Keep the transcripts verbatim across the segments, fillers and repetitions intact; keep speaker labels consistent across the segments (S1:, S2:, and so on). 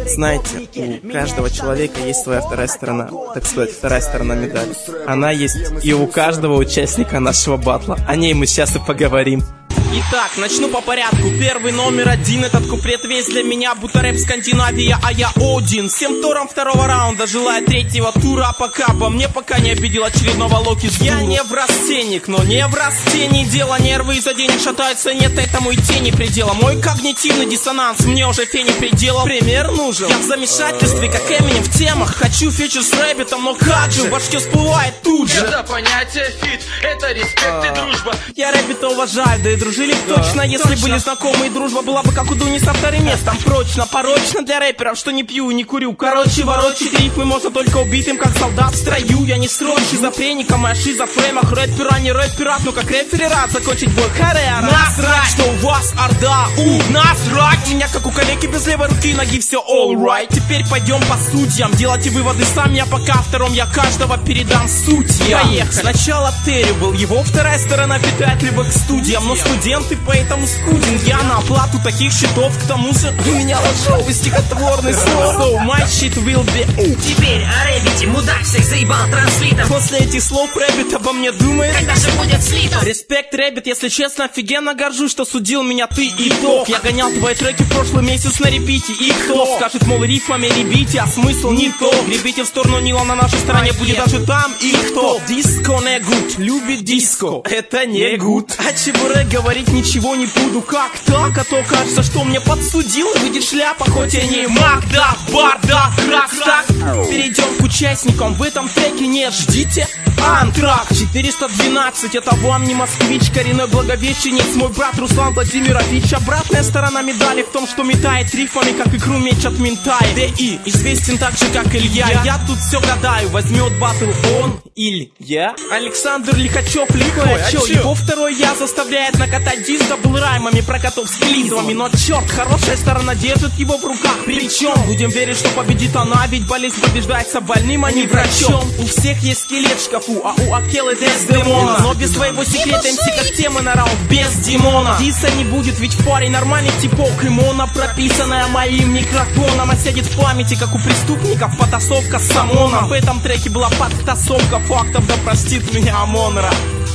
S1: Знаете, у каждого человека есть своя вторая сторона, так сказать, вторая сторона медали. Она есть и у каждого участника нашего батла. О ней мы сейчас и поговорим.
S2: Итак, начну по порядку. Первый номер один. Этот куплет весь для меня, будто рэп Скандинавия, а я Один. Всем торам второго раунда желаю третьего тура. А пока по мне пока не обидел очередного Локи. Я не в растенник, но не в растении. Дело нервы из-за денег шатаются, нет этому и тени предела. Мой когнитивный диссонанс мне уже фени пределал. Пример нужен. Я в замешательстве, как Эминем в темах. Хочу фичер с рэббитом, но как же в башке всплывает тут же.
S3: Это понятие фит, это респект и дружба.
S2: Я рэббита уважаю, да и дружили точно. Если
S1: точно.
S2: были знакомы, и дружба была бы как у Дуни со вторым местом. Прочно, порочно для рэперов, что не пью и не курю. Короче, ворочить рифмы можно только убитым, как солдат в строю. Я не строю шизофреника, моя шиза в фреймах. Рэпера не рэперат, но как рэпер рад закончить бой харе. Насрать, что у вас орда, у насрать. У меня как у калеки без левой руки и ноги все all right. Теперь пойдем по судьям, делайте выводы сам. Я пока втором, я каждого передам суть. Поехали. Сначала Терри был, его вторая сторона питает либо к студиям. Но студенты поэтому скуден. Я на оплату таких счетов, к тому же у меня ложовый стихотворный слог. So my shit will be.
S4: Теперь о рэббите, мудак всех заебал транслитом.
S2: После этих слов рэббит обо мне думает,
S4: Когда же будет слитом?
S2: респект, рэббит, если честно, офигенно горжусь, что судил меня ты и ток. Я гонял твои треки в прошлый месяц на репите. И кто скажет, мол, рифмами ребите, а смысл не то. Гребите в сторону Нила, на нашей стороне будет даже там и кто. Диско не гуд, любит диско, это не гуд. А чебурек говорить ничего не буду. Как так? А то кажется, что мне подсудил. Выйдет шляпа, хоть и не маг, да, бардак, раз так. Перейдем к участникам, в этом треке не ждите антракт. Четыреста двенадцать, это вам не москвич, коренной благовещенец, мой брат Руслан Владимирович. Обратная сторона медали в том, что метает рифмами, как икру меч от Минтая. ДИ известен так же, как Илья. Я, я тут все гадаю, возьмет батл он или я. Александр Лихачев, лихой, а чё? Его второй я заставляет накатать диск дабл раймами про котов с клизмами. Но черт, хорошая сторона держит его в руках. Причем будем верить, что победит она, ведь болезнь побеждается больным, а не врачом. У всех есть скелет в шкафу, а у Акелы Дездемона. Но без своего секрета МС как темы на раунд, без Димона. Диса не будет, ведь парень нормальный типок Имона, прописанная моим микрофоном. А сядет в памяти, как у преступников, потасовка с ОМОНом. В этом треке была подтасовка фактов, да простит меня ОМОН-ра.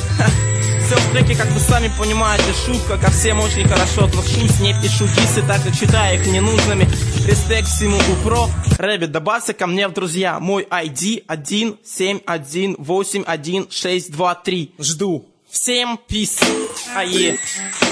S2: Все в треке, как вы сами понимаете, шутка. Ко всем очень хорошо отношусь, не пишу дисы, так как считаю их ненужными. Респект всему упро. Рэббит, добавься ко мне в друзья. Мой ай ди один семь один восемь один шесть два три. Жду. Всем пис. Ае.